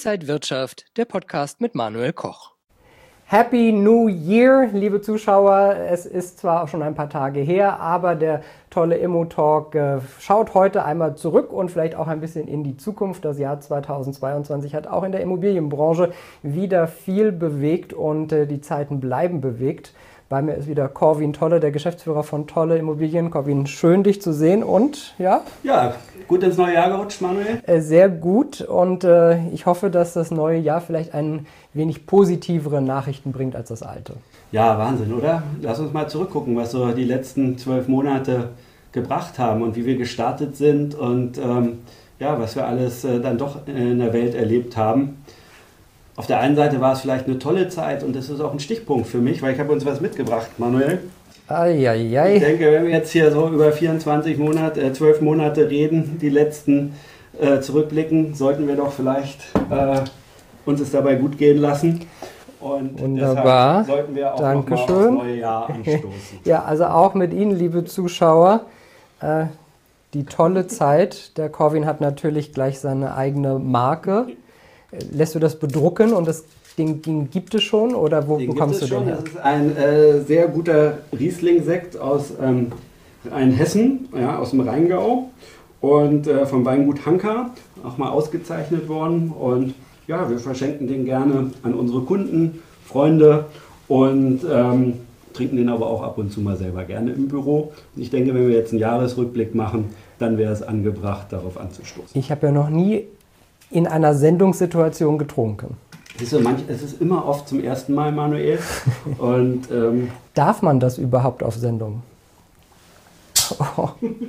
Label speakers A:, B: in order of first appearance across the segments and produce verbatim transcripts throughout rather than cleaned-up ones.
A: Inside Wirtschaft, der Podcast mit Manuel Koch.
B: Happy New Year, liebe Zuschauer. Es ist zwar auch schon ein paar Tage her, aber der tolle Immo-Talk äh, schaut heute einmal zurück und vielleicht auch ein bisschen in die Zukunft. Das Jahr zweitausendzweiundzwanzig hat auch in der Immobilienbranche wieder viel bewegt und äh, die Zeiten bleiben bewegt. Bei mir ist wieder Corwin Tolle, der Geschäftsführer von Tolle Immobilien. Corwin, schön dich zu sehen und ja?
C: Ja, gut ins neue Jahr gerutscht, Manuel.
B: Äh, sehr gut und äh, ich hoffe, dass das neue Jahr vielleicht ein wenig positivere Nachrichten bringt als das alte.
C: Ja, Wahnsinn, oder? Lass uns mal zurückgucken, was so die letzten zwölf Monate gebracht haben und wie wir gestartet sind und ähm, ja, was wir alles äh, dann doch in der Welt erlebt haben. Auf der einen Seite war es vielleicht eine tolle Zeit und das ist auch ein Stichpunkt für mich, weil ich habe uns was mitgebracht, Manuel.
B: Eieiei.
C: Ich denke, wenn wir jetzt hier so über vierundzwanzig Monate, äh, zwölf Monate reden, die letzten äh, zurückblicken, sollten wir doch vielleicht äh, uns es dabei gut gehen lassen. Und
B: wunderbar.
C: Deshalb sollten wir auch
B: Dankeschön.
C: noch mal aufs neue Jahr anstoßen.
B: Ja, also auch mit Ihnen, liebe Zuschauer, äh, die tolle Zeit. Der Corwin hat natürlich gleich seine eigene Marke. Lässt du das bedrucken und das Ding, Ding gibt es schon oder wo
C: den
B: bekommst du
C: schon.
B: den her?
C: Das ist ein äh, sehr guter Riesling-Sekt aus ähm, Hessen, ja, aus dem Rheingau und äh, vom Weingut Hanka, auch mal ausgezeichnet worden. Und ja, wir verschenken den gerne an unsere Kunden, Freunde und ähm, trinken den aber auch ab und zu mal selber gerne im Büro. Und ich denke, wenn wir jetzt einen Jahresrückblick machen, dann wäre es angebracht, darauf anzustoßen.
B: Ich habe ja noch nie in einer Sendungssituation getrunken.
C: Siehst du, manch, es ist immer oft zum ersten Mal, Manuel. Und, ähm,
B: darf man das überhaupt auf Sendung? Oh.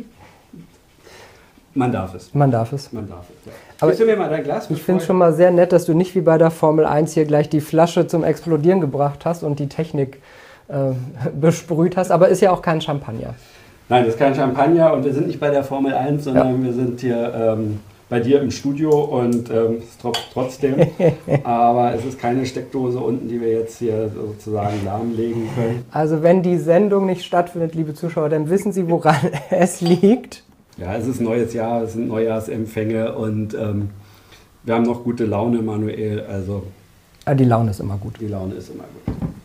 C: Man darf es.
B: Man darf es.
C: Man darf es, ja.
B: Aber
C: Willst du mir mal dein Glas
B: ich finde es schon mal sehr nett, dass du nicht wie bei der Formel eins hier gleich die Flasche zum Explodieren gebracht hast und die Technik äh, besprüht hast. Aber ist ja auch kein Champagner.
C: Nein, das ist kein Champagner und wir sind nicht bei der Formel eins, sondern ja. wir sind hier ähm, bei dir im Studio und ähm, es tropft trotzdem. Aber es ist keine Steckdose unten, die wir jetzt hier sozusagen lahmlegen können.
B: Also wenn die Sendung nicht stattfindet, liebe Zuschauer, dann wissen Sie, woran es liegt.
C: Ja, es ist neues Jahr, es sind Neujahrsempfänge und ähm, wir haben noch gute Laune, Manuel. Also
B: ah, die Laune ist immer gut.
C: Die Laune ist immer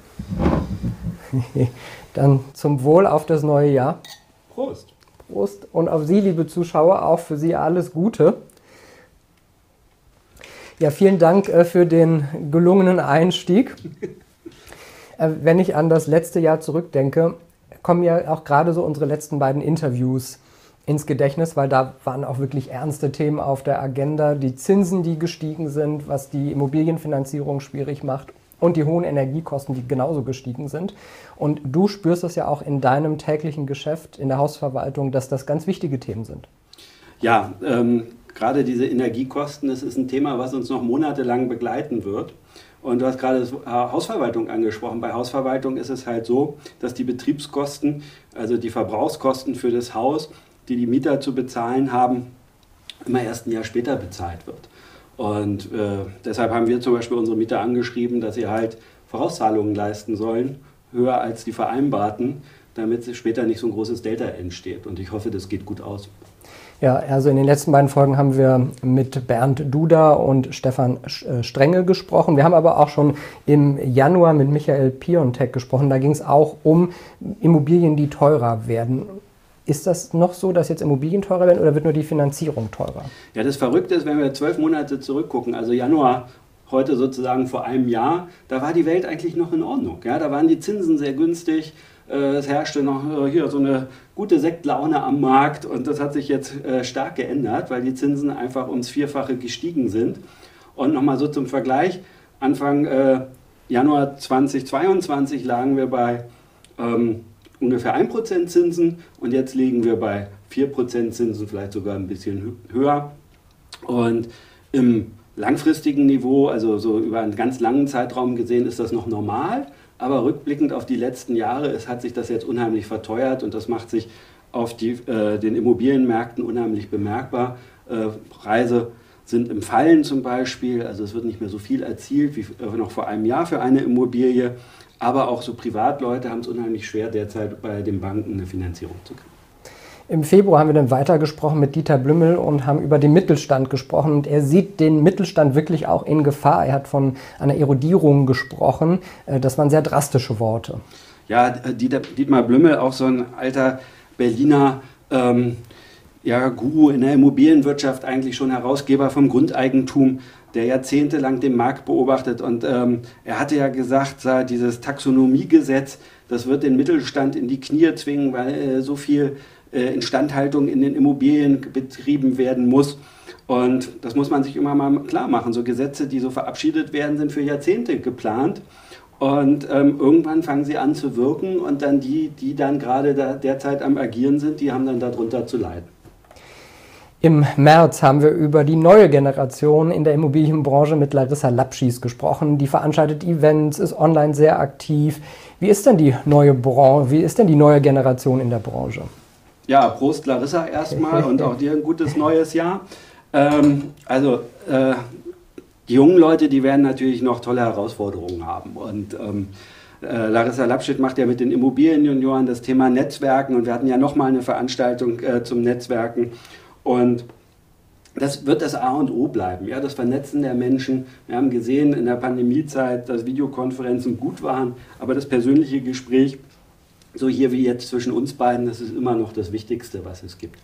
B: gut. Dann zum Wohl auf das neue Jahr.
C: Prost.
B: Prost. Und auf Sie, liebe Zuschauer, auch für Sie alles Gute. Ja, vielen Dank äh, für den gelungenen Einstieg. äh, wenn ich an das letzte Jahr zurückdenke, kommen ja auch gerade so unsere letzten beiden Interviews ins Gedächtnis, weil da waren auch wirklich ernste Themen auf der Agenda. Die Zinsen, die gestiegen sind, was die Immobilienfinanzierung schwierig macht und die hohen Energiekosten, die genauso gestiegen sind. Und du spürst es ja auch in deinem täglichen Geschäft, in der Hausverwaltung, dass das ganz wichtige Themen sind.
C: Ja, ähm, gerade diese Energiekosten, das ist ein Thema, was uns noch monatelang begleiten wird. Und du hast gerade das Hausverwaltung angesprochen. Bei Hausverwaltung ist es halt so, dass die Betriebskosten, also die Verbrauchskosten für das Haus, die die Mieter zu bezahlen haben, immer erst ein Jahr später bezahlt wird. Und äh, deshalb haben wir zum Beispiel unsere Mieter angeschrieben, dass sie halt Vorauszahlungen leisten sollen, höher als die vereinbarten, damit später nicht so ein großes Delta entsteht. Und ich hoffe, das geht gut aus.
B: Ja, also in den letzten beiden Folgen haben wir mit Bernd Duda und Stefan Strenge gesprochen. Wir haben aber auch schon im Januar mit Michael Piontek gesprochen. Da ging es auch um Immobilien, die teurer werden. Ist das noch so, dass jetzt Immobilien teurer werden oder wird nur die Finanzierung teurer?
C: Ja, das Verrückte ist, wenn wir zwölf Monate zurückgucken, also Januar heute sozusagen vor einem Jahr, da war die Welt eigentlich noch in Ordnung. Ja, da waren die Zinsen sehr günstig, es herrschte noch hier so eine gute Sektlaune am Markt und das hat sich jetzt stark geändert, weil die Zinsen einfach ums Vierfache gestiegen sind. Und nochmal so zum Vergleich, Anfang äh, Januar zweitausendzweiundzwanzig lagen wir bei ähm, ungefähr ein Prozent Zinsen und jetzt liegen wir bei vier Prozent Zinsen, vielleicht sogar ein bisschen höher. Und im langfristigen Niveau, also so über einen ganz langen Zeitraum gesehen, ist das noch normal, aber rückblickend auf die letzten Jahre es hat sich das jetzt unheimlich verteuert und das macht sich auf die, äh, den Immobilienmärkten unheimlich bemerkbar. Äh, Preise sind im Fallen zum Beispiel, also es wird nicht mehr so viel erzielt wie noch vor einem Jahr für eine Immobilie. Aber auch so Privatleute haben es unheimlich schwer, derzeit bei den Banken eine Finanzierung zu kriegen.
B: Im Februar haben wir dann weitergesprochen mit Dieter Blümmel und haben über den Mittelstand gesprochen. Und er sieht den Mittelstand wirklich auch in Gefahr. Er hat von einer Erodierung gesprochen. Das waren sehr drastische Worte.
C: Ja, Dieter, Dietmar Blümmel, auch so ein alter Berliner ähm, ja, Guru in der Immobilienwirtschaft, eigentlich schon Herausgeber vom Grundeigentum, der jahrzehntelang den Markt beobachtet. Und ähm, er hatte ja gesagt, dieses Taxonomiegesetz, das wird den Mittelstand in die Knie zwingen, weil äh, so viel äh, Instandhaltung in den Immobilien betrieben werden muss. Und das muss man sich immer mal klar machen. So Gesetze, die so verabschiedet werden, sind für Jahrzehnte geplant. Und ähm, irgendwann fangen sie an zu wirken und dann die, die dann gerade da, derzeit am Agieren sind, die haben dann darunter zu leiden.
B: Im März haben wir über die neue Generation in der Immobilienbranche mit Larissa Lapschis gesprochen. Die veranstaltet Events, ist online sehr aktiv. Wie ist denn die neue Branche, wie ist denn die neue Generation in der Branche?
C: Ja, Prost Larissa erstmal und auch dir ein gutes neues Jahr. Ähm, also äh, die jungen Leute, die werden natürlich noch tolle Herausforderungen haben. Und ähm, äh, Larissa Lapschit macht ja mit den Immobilienjunioren das Thema Netzwerken und wir hatten ja nochmal eine Veranstaltung äh, zum Netzwerken. Und das wird das A und O bleiben, ja, das Vernetzen der Menschen. Wir haben gesehen in der Pandemiezeit, dass Videokonferenzen gut waren, aber das persönliche Gespräch, so hier wie jetzt zwischen uns beiden, das ist immer noch das Wichtigste, was es gibt.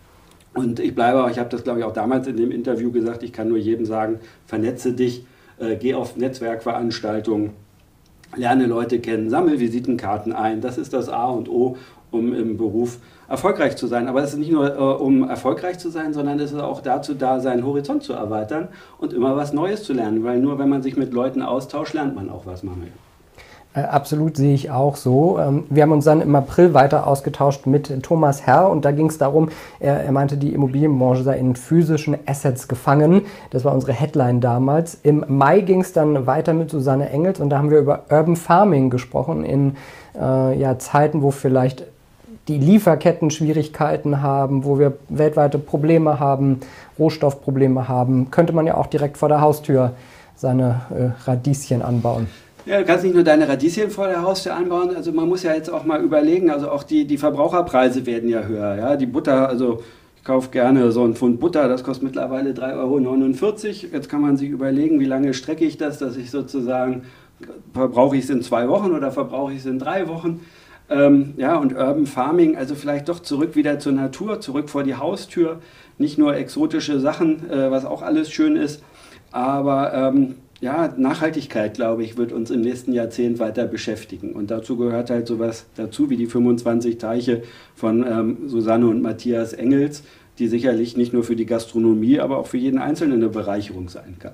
C: Und ich bleibe auch, ich habe das glaube ich auch damals in dem Interview gesagt, ich kann nur jedem sagen, vernetze dich, äh, geh auf Netzwerkveranstaltungen, lerne Leute kennen, sammle Visitenkarten ein, das ist das A und O, um im Beruf erfolgreich zu sein. Aber es ist nicht nur äh, um erfolgreich zu sein, sondern es ist auch dazu da, seinen Horizont zu erweitern und immer was Neues zu lernen, weil nur wenn man sich mit Leuten austauscht, lernt man auch was, Manuel.
B: Äh, absolut, sehe ich auch so. Ähm, wir haben uns dann im April weiter ausgetauscht mit Thomas Herr und da ging es darum, er, er meinte, die Immobilienbranche sei in physischen Assets gefangen. Das war unsere Headline damals. Im Mai ging es dann weiter mit Susanne Engels und da haben wir über Urban Farming gesprochen in äh, ja, Zeiten, wo vielleicht die Lieferketten Schwierigkeiten haben, wo wir weltweite Probleme haben, Rohstoffprobleme haben, könnte man ja auch direkt vor der Haustür seine äh, Radieschen anbauen.
C: Ja, du kannst nicht nur deine Radieschen vor der Haustür anbauen, also man muss ja jetzt auch mal überlegen, also auch die, die Verbraucherpreise werden ja höher. Ja? Die Butter, also ich kaufe gerne so einen Pfund Butter, das kostet mittlerweile drei Euro neunundvierzig. Jetzt kann man sich überlegen, wie lange strecke ich das, dass ich sozusagen, verbrauche ich es in zwei Wochen oder verbrauche ich es in drei Wochen. Ähm, ja, und Urban Farming, also vielleicht doch zurück wieder zur Natur, zurück vor die Haustür, nicht nur exotische Sachen, äh, was auch alles schön ist, aber ähm, ja, Nachhaltigkeit, glaube ich, wird uns im nächsten Jahrzehnt weiter beschäftigen und dazu gehört halt sowas dazu wie die fünfundzwanzig Teiche von ähm, Susanne und Matthias Engels, die sicherlich nicht nur für die Gastronomie, aber auch für jeden Einzelnen eine Bereicherung sein kann.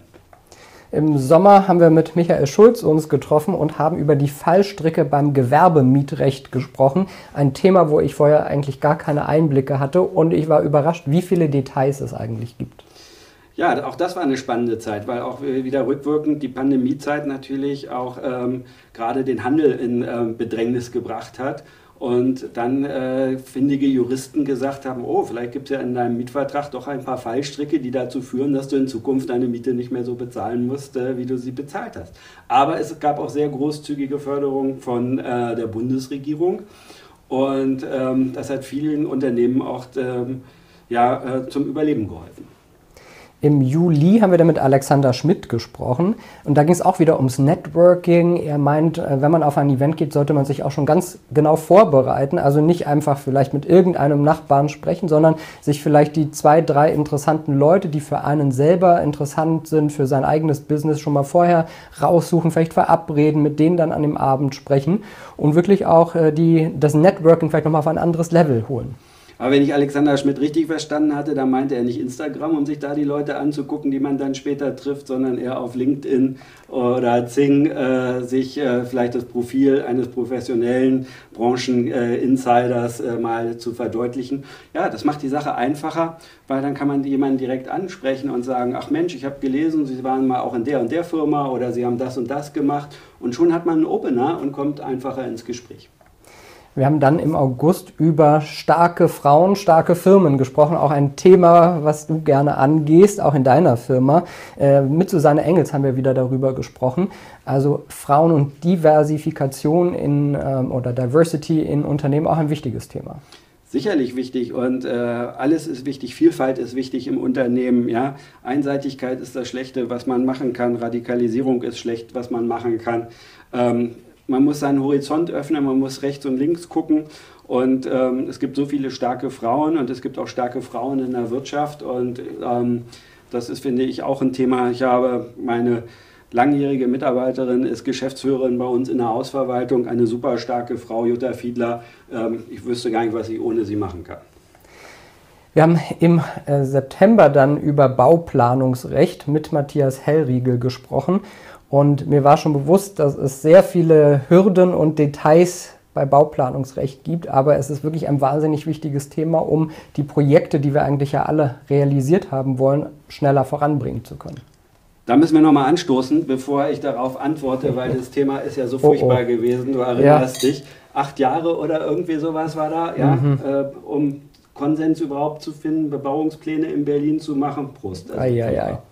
B: Im Sommer haben wir mit Michael Schulz uns getroffen und haben über die Fallstricke beim Gewerbemietrecht gesprochen. Ein Thema, wo ich vorher eigentlich gar keine Einblicke hatte und ich war überrascht, wie viele Details es eigentlich gibt.
C: Ja, auch das war eine spannende Zeit, weil auch wieder rückwirkend die Pandemiezeit natürlich auch ähm, gerade den Handel in ähm, Bedrängnis gebracht hat. Und dann äh, findige Juristen gesagt haben, oh, vielleicht gibt es ja in deinem Mietvertrag doch ein paar Fallstricke, die dazu führen, dass du in Zukunft deine Miete nicht mehr so bezahlen musst, äh, wie du sie bezahlt hast. Aber es gab auch sehr großzügige Förderung von äh, der Bundesregierung und ähm, das hat vielen Unternehmen auch ähm, ja, äh, zum Überleben geholfen.
B: Im Juli haben wir dann mit Alexander Schmidt gesprochen und da ging es auch wieder ums Networking. Er meint, wenn man auf ein Event geht, sollte man sich auch schon ganz genau vorbereiten. Also nicht einfach vielleicht mit irgendeinem Nachbarn sprechen, sondern sich vielleicht die zwei, drei interessanten Leute, die für einen selber interessant sind, für sein eigenes Business schon mal vorher raussuchen, vielleicht verabreden, mit denen dann an dem Abend sprechen und wirklich auch die, das Networking vielleicht nochmal auf ein anderes Level holen.
C: Aber wenn ich Alexander Schmidt richtig verstanden hatte, dann meinte er nicht Instagram, um sich da die Leute anzugucken, die man dann später trifft, sondern eher auf LinkedIn oder Xing äh, sich äh, vielleicht das Profil eines professionellen Brancheninsiders äh, äh, mal zu verdeutlichen. Ja, das macht die Sache einfacher, weil dann kann man jemanden direkt ansprechen und sagen, ach Mensch, ich habe gelesen, Sie waren mal auch in der und der Firma oder Sie haben das und das gemacht und schon hat man einen Opener und kommt einfacher ins Gespräch.
B: Wir haben dann im August über starke Frauen, starke Firmen gesprochen, auch ein Thema, was du gerne angehst, auch in deiner Firma. Äh, mit Susanne Engels haben wir wieder darüber gesprochen. Also Frauen und Diversifikation in, ähm, oder Diversity in Unternehmen auch ein wichtiges Thema.
C: sicherlich wichtig und äh, alles ist wichtig, Vielfalt ist wichtig im Unternehmen, ja. Einseitigkeit ist das Schlechte, was man machen kann, Radikalisierung ist schlecht, was man machen kann. Ähm, man muss seinen Horizont öffnen, man muss rechts und links gucken und ähm, es gibt so viele starke Frauen und es gibt auch starke Frauen in der Wirtschaft und ähm, das ist, finde ich, auch ein Thema. Ich habe meine langjährige Mitarbeiterin, ist Geschäftsführerin bei uns in der Hausverwaltung, eine super starke Frau, Jutta Fiedler. Ich wüsste gar nicht, was ich ohne sie machen kann.
B: Wir haben im äh, September dann über Bauplanungsrecht mit Matthias Hellriegel gesprochen und mir war schon bewusst, dass es sehr viele Hürden und Details bei Bauplanungsrecht gibt, aber es ist wirklich ein wahnsinnig wichtiges Thema, um die Projekte, die wir eigentlich ja alle realisiert haben wollen, schneller voranbringen zu können.
C: Da müssen wir nochmal anstoßen, bevor ich darauf antworte, weil das Thema ist ja so furchtbar oh, oh. gewesen. Du erinnerst ja. dich, acht Jahre oder irgendwie sowas war da, ja, mhm. äh, um Konsens überhaupt zu finden, Bebauungspläne in Berlin zu machen. Prost. Also
B: ei, ei, ei.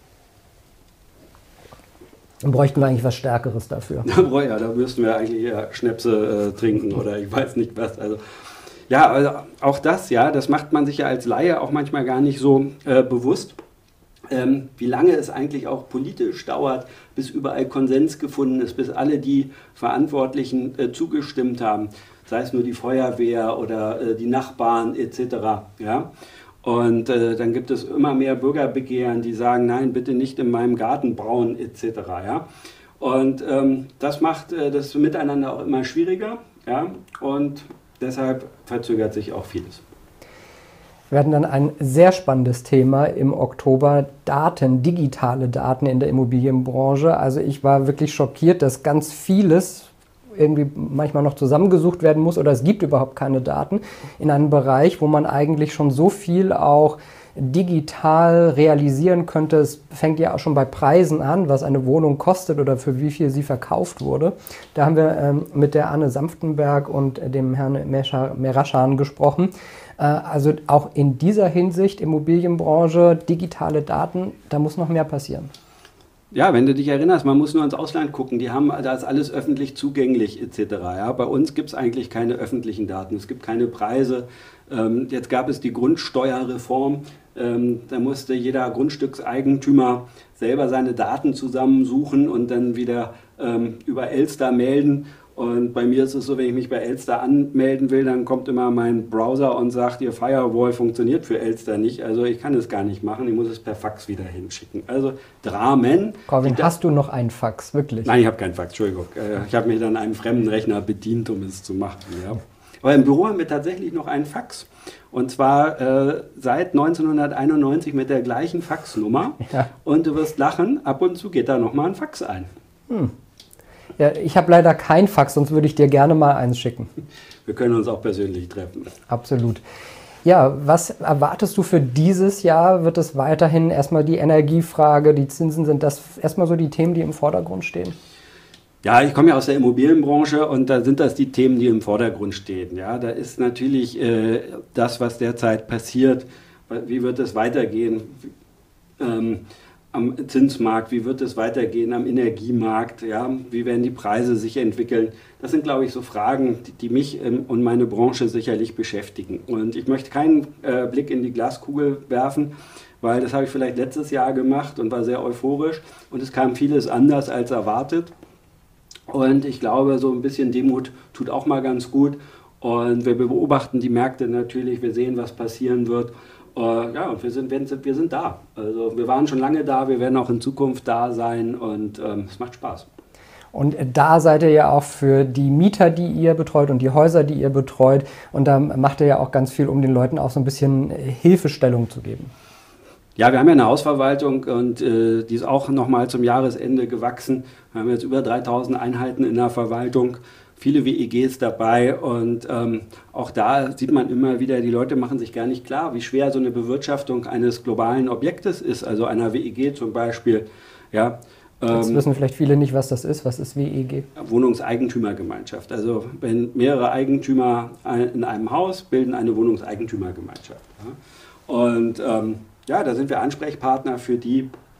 B: Dann bräuchten wir eigentlich was Stärkeres dafür.
C: Ja, da müssten wir eigentlich eher Schnäpse äh, trinken oder ich weiß nicht was. Also, ja, also auch das, ja, das macht man sich ja als Laie auch manchmal gar nicht so äh, bewusst. Ähm, wie lange es eigentlich auch politisch dauert, bis überall Konsens gefunden ist, bis alle die Verantwortlichen äh, zugestimmt haben, sei es nur die Feuerwehr oder äh, die Nachbarn et cetera. Ja? Und äh, dann gibt es immer mehr Bürgerbegehren, die sagen, nein, bitte nicht in meinem Garten bauen et cetera. Ja? Und ähm, das macht äh, das Miteinander auch immer schwieriger, ja? Und deshalb verzögert sich auch vieles.
B: Wir hatten dann ein sehr spannendes Thema im Oktober, Daten, digitale Daten in der Immobilienbranche. Also ich war wirklich schockiert, dass ganz vieles irgendwie manchmal noch zusammengesucht werden muss oder es gibt überhaupt keine Daten in einem Bereich, wo man eigentlich schon so viel auch digital realisieren könnte. Es fängt ja auch schon bei Preisen an, was eine Wohnung kostet oder für wie viel sie verkauft wurde. Da haben wir ähm, mit der Anne Sanftenberg und dem Herrn Meraschan gesprochen. Äh, also auch in dieser Hinsicht, Immobilienbranche, digitale Daten, da muss noch mehr passieren.
C: Ja, wenn du dich erinnerst, man muss nur ins Ausland gucken, die haben, da ist alles öffentlich zugänglich et cetera. Ja, bei uns gibt es eigentlich keine öffentlichen Daten, es gibt keine Preise. Ähm, jetzt gab es die Grundsteuerreform, ähm, da musste jeder Grundstückseigentümer selber seine Daten zusammensuchen und dann wieder ähm, über Elster melden. Und bei mir ist es so, wenn ich mich bei Elster anmelden will, dann kommt immer mein Browser und sagt, Ihr Firewall funktioniert für Elster nicht. Also ich kann es gar nicht machen, ich muss es per Fax wieder hinschicken. Also Dramen.
B: Corwin, hast du noch einen Fax, wirklich?
C: Nein, ich habe keinen Fax, Entschuldigung. Ich habe mich dann einem fremden Rechner bedient, um es zu machen. Ja. Aber im Büro haben wir tatsächlich noch einen Fax. Und zwar äh, seit neunzehnhunderteinundneunzig mit der gleichen Faxnummer. Ja. Und du wirst lachen, ab und zu geht da nochmal ein Fax ein.
B: Hm. Ja, ich habe leider kein Fax, sonst würde ich dir gerne mal eins schicken.
C: Wir können uns auch persönlich treffen.
B: Absolut. Ja, was erwartest du für dieses Jahr? Wird es weiterhin erstmal die Energiefrage, die Zinsen, sind das erstmal so die Themen, die im Vordergrund stehen?
C: Ja, ich komme ja aus der Immobilienbranche und da sind das die Themen, die im Vordergrund stehen. Ja, da ist natürlich äh, das, was derzeit passiert. Wie wird es weitergehen? Ähm, am Zinsmarkt, wie wird es weitergehen am Energiemarkt, ja, wie werden die Preise sich entwickeln. Das sind, glaube ich, so Fragen, die, die mich ähm, und meine Branche sicherlich beschäftigen. Und ich möchte keinen äh, Blick in die Glaskugel werfen, weil das habe ich vielleicht letztes Jahr gemacht und war sehr euphorisch und es kam vieles anders als erwartet. Und ich glaube, so ein bisschen Demut tut auch mal ganz gut. Und wir beobachten die Märkte natürlich, wir sehen, was passieren wird. Uh, ja, und wir sind, wir sind da. Also wir waren schon lange da, wir werden auch in Zukunft da sein und ähm, es macht Spaß.
B: Und da seid ihr ja auch für die Mieter, die ihr betreut und die Häuser, die ihr betreut. Und da macht ihr ja auch ganz viel, um den Leuten auch so ein bisschen Hilfestellung zu geben.
C: Ja, wir haben ja eine Hausverwaltung und äh, die ist auch nochmal zum Jahresende gewachsen. Wir haben jetzt über dreitausend Einheiten in der Verwaltung. Viele W E Gs dabei und ähm, auch da sieht man immer wieder, die Leute machen sich gar nicht klar, wie schwer so eine Bewirtschaftung eines globalen Objektes ist, also einer W E G zum Beispiel. Ja, ähm,
B: Jetzt wissen vielleicht viele nicht, was das ist. Was ist W E G?
C: Wohnungseigentümergemeinschaft. Also wenn mehrere Eigentümer in einem Haus bilden eine Wohnungseigentümergemeinschaft. Ja. Und ähm, ja, da sind wir Ansprechpartner für die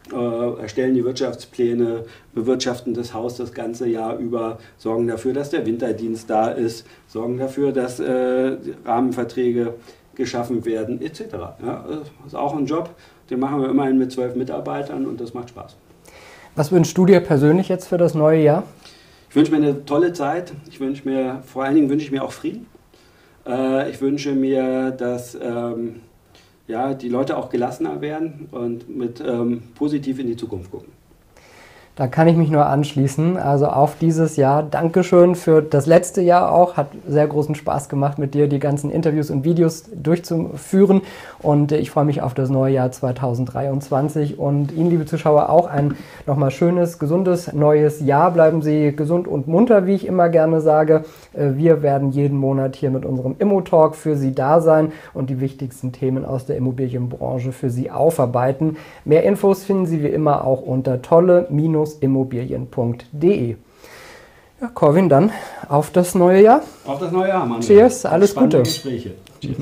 C: äh, erstellen die Wirtschaftspläne, bewirtschaften das Haus das ganze Jahr über, sorgen dafür, dass der Winterdienst da ist, sorgen dafür, dass äh, Rahmenverträge geschaffen werden, et cetera. Ja, das ist auch ein Job, den machen wir immerhin mit zwölf Mitarbeitern und das macht Spaß.
B: Was wünschst du dir persönlich jetzt für das neue Jahr?
C: Ich wünsche mir eine tolle Zeit. Ich wünsche mir, vor allen Dingen wünsche ich mir auch Frieden. Äh, ich wünsche mir, dass ähm, ja, die Leute auch gelassener werden und mit ähm, positiv in die Zukunft gucken.
B: Da kann ich mich nur anschließen. Also auf dieses Jahr. Dankeschön für das letzte Jahr auch. Hat sehr großen Spaß gemacht, mit dir die ganzen Interviews und Videos durchzuführen. Und ich freue mich auf das neue Jahr zweitausenddreiundzwanzig. Und Ihnen, liebe Zuschauer, auch ein nochmal schönes, gesundes neues Jahr. Bleiben Sie gesund und munter, wie ich immer gerne sage. Wir werden jeden Monat hier mit unserem Immo-Talk für Sie da sein und die wichtigsten Themen aus der Immobilienbranche für Sie aufarbeiten. Mehr Infos finden Sie wie immer auch unter tolle Immobilien punkt de. Ja, Corwin, dann auf das neue Jahr.
C: Auf das neue Jahr, Mann.
B: Cheers, alles
C: Spannende
B: Gute.
C: Gespräche. Cheers.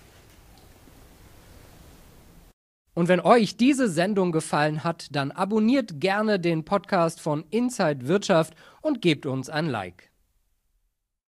A: Und wenn euch diese Sendung gefallen hat, dann abonniert gerne den Podcast von Inside Wirtschaft und gebt uns ein Like.